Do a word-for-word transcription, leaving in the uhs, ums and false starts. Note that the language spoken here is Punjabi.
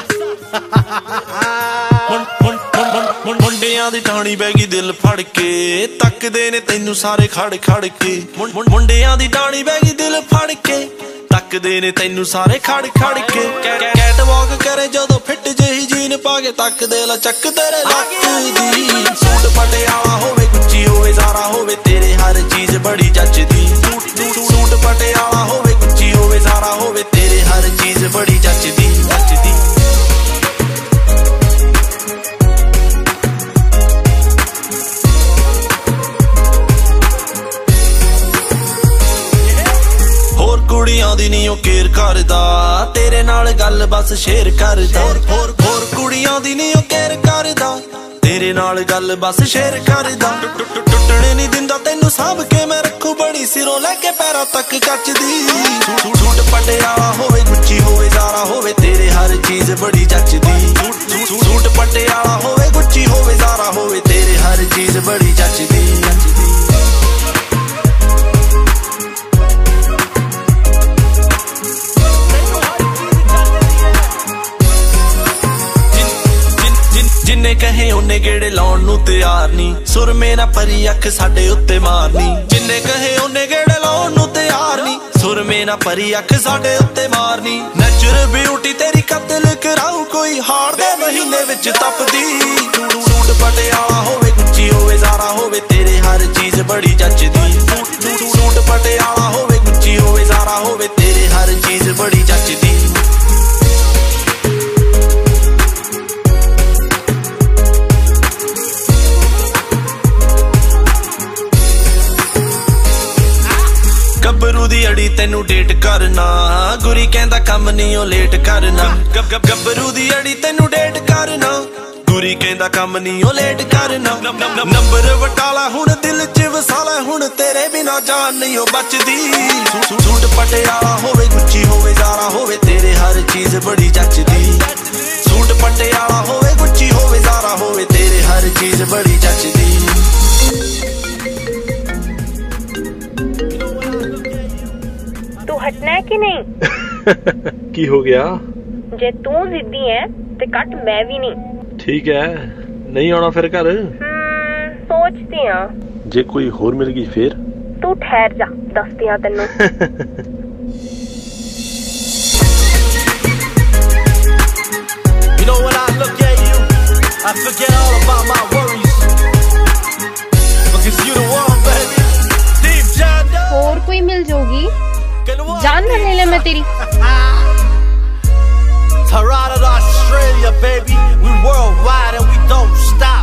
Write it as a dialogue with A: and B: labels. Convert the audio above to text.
A: ਮੁੰਡਿਆਂ ਦੀ ਟਾਣੀ ਬਹਿ ਗਈ ਦਿਲ ਫੜ ਕੇ, ਤੱਕਦੇ ਨੇ ਤੈਨੂੰ ਸਾਰੇ ਖੜ ਖੜ ਕੇ। ਮੁੰਡਿਆਂ ਦੀ ਟਾਣੀ ਬਹਿ ਗਈ ਦਿਲ ਫੜ ਕੇ, ਤੱਕਦੇ ਨੇ ਤੈਨੂੰ ਸਾਰੇ ਖੜ ਖੜ ਕੇ। ਕੈਟ ਵਾਕ ਕਰੇ ਜਦੋਂ ਫਿੱਟ ਜਿਹੀ ਜੀਨ ਪਾ ਕੇ, ਤੱਕਦੇ ਲਾ ਚੱਕ ਤੇਰੇ ਲੱਕ ਦੀ। ਸੂਟ ਪਟਿਆਲਾ ਹੋਵੇ ਗੁੱਚੀ ਹੋਵੇ ਜ਼ਾਰਾ ਹੋਵੇ, ਤੇਰੇ ਹਰ ਚੀਜ਼ ਬੜੀ ਜੱਚਦੀ। ਸੂਟ ਪਟਿਆਲਾ ਹੋਵੇ ਗੁੱਚੀ ਹੋਵੇ ਜ਼ਾਰਾ ਹੋਵੇ, ਤੇਰੇ ਹਰ ਚੀਜ਼ ਬੜੀ ਜੱਚਦੀ ਜੱਚਦੀ। ਕੁੜੀਆਂ ਦੀ ਨੀ ਉਹ ਕੇਅਰ ਕਰਦਾ, ਤੇਰੇ ਨਾਲ ਗੱਲ ਬਸ ਸ਼ੇਅਰ ਕਰਦਾ। ਹੋਰ ਹੋਰ ਕੁੜੀਆਂ ਦੀ ਨੀ ਉਹ ਕੇਅਰ ਕਰਦਾ, ਤੇਰੇ ਨਾਲ ਗੱਲ ਬਸ ਸ਼ੇਅਰ ਕਰਦਾ। ਟੁੱਟਣੇ ਨੀ ਦਿੰਦਾ ਤੈਨੂੰ ਸਾਂਭ ਕੇ ਮੈਂ ਰੱਖੂ ਬੜੀ, ਸਿਰੋਂ ਲੈ ਕੇ ਪੈਰਾਂ ਤੱਕ ਕੱਚਦੀ। ਸੂਟ ਪਟਿਆਲਾ ਹੋਵੇ ਗੁੱਚੀ ਹੋਵੇ ਜ਼ਾਰਾ ਹੋਵੇ, ਤੇਰੇ ਹਰ ਚੀਜ਼ ਬੜੀ ਜੱਚਦੀ। ਸੂਟ ਪਟਿਆਲਾ ਹੋਵੇ ਗੁੱਚੀ ਹੋਵੇ ਜ਼ਾਰਾ ਹੋਵੇ, ਤੇਰੇ ਹਰ ਚੀਜ਼ ਬੜੀ ਜੱਚਦੀ ਜੱਚਦੀ। ਜਿੰਨੇ ਕਹੇ ਉਹਨੇ ਗੇੜੇ ਲਾਉਣ ਨੂੰ ਤਿਆਰ ਨੀ, ਸੁਰਮੇ ਨਾ ਪਰੀ ਅੱਖ ਸਾਡੇ ਉੱਤੇ ਮਾਰਨੀ। ਜਿੰਨੇ ਕਹੇ ਉਹਨੇ ਗੇੜੇ ਲਾਉਣ ਨੂੰ ਤਿਆਰ ਨੀ, ਸੁਰਮੇ ਨਾ ਪਰੀ ਅੱਖ ਸਾਡੇ ਉੱਤੇ ਮਾਰਨੀ। ਨੈਚੁਰਲ ਬਿਊਟੀ ਤੇਰੀ ਕਤਲ ਕਰਾਉ ਕੋਈ, ਹਾੜ ਦੇ ਮਹੀਨੇ ਵਿੱਚ ਤਪਦੀ। ਸੂਟ ਪਟਿਆਲਾ ਹੋਵੇ ਗੁੱਚੀ ਹੋਵੇ ਜ਼ਾਰਾ ਹੋਵੇ, ਤੇਰੇ ਹਰ ਚੀਜ਼ ਬੜੀ ਜੱਚਦੀ। ਸੂਟ ਪਟਿਆਲਾ ਹੋਵੇ ਗੁੱਚੀ ਹੋਵੇ ਜ਼ਾਰਾ ਹੋਵੇ, ਤੇਰੇ ਹਰ ਚੀਜ਼ ਬੜੀ ਜੱਚਦੀ। ਗੱਭਰੂ ਦੀ ਅੜੀ ਤੈਨੂੰ ਡੇਟ ਕਰਨਾ, ਗੁਰੀ ਕਹਿੰਦਾ ਕੰਮ ਨੀ ਉਹ ਲੇਟ ਕਰਨਾ। ਗੱਭਰੂ ਦੀ ਅੜੀ ਤੈਨੂੰ ਡੇਟ ਕਰਨਾ, ਗੁਰੀ ਕਹਿੰਦਾ ਕੰਮ ਨੀ ਉਹ ਲੇਟ ਕਰਨਾ। ਨੰਬਰ ਵਟਾਲਾ ਹੁਣ ਦਿਲ ਚ ਵਸਾਲਾ, ਹੁਣ ਤੇਰੇ ਬਿਨਾ ਜਾਨ ਨਹੀਂ ਉਹ ਬਚਦੀ। ਸੂਟ ਪਟਿਆਲਾ ਹੋਵੇ ਗੁੱਚੀ ਹੋਵੇ ਜ਼ਾਰਾ ਹੋਵੇ, ਤੇਰੇ ਹਰ ਚੀਜ਼ ਬੜੀ ਜੱਚਦੀ। ਸੂਟ ਪਟਿਆਲਾ ਹੋਵੇ ਗੁੱਚੀ ਹੋਵੇ ਜ਼ਾਰਾ ਹੋਵੇ, ਤੇਰੇ ਹਰ ਚੀਜ਼ ਬੜੀ ਜੱਚਦੀ।
B: हटना है कि नहीं?
C: की हो गया?
B: जे तू जिद्दी है ते कट मैं भी नहीं।
C: ठीक है, नहीं आना फिर घर?
B: सोचती हाँ।
C: जे कोई होर मिल गई फिर?
B: तू ठहर जा, दसती हाँ तेनू।
A: You know when I look at you, I forget all about my worries, because you the one, baby. Deep down.
B: और कोई मिल जाओगी? जान न ले ले मैं तेरी।
A: Toronto, Australia, baby. We worldwide and we don't stop.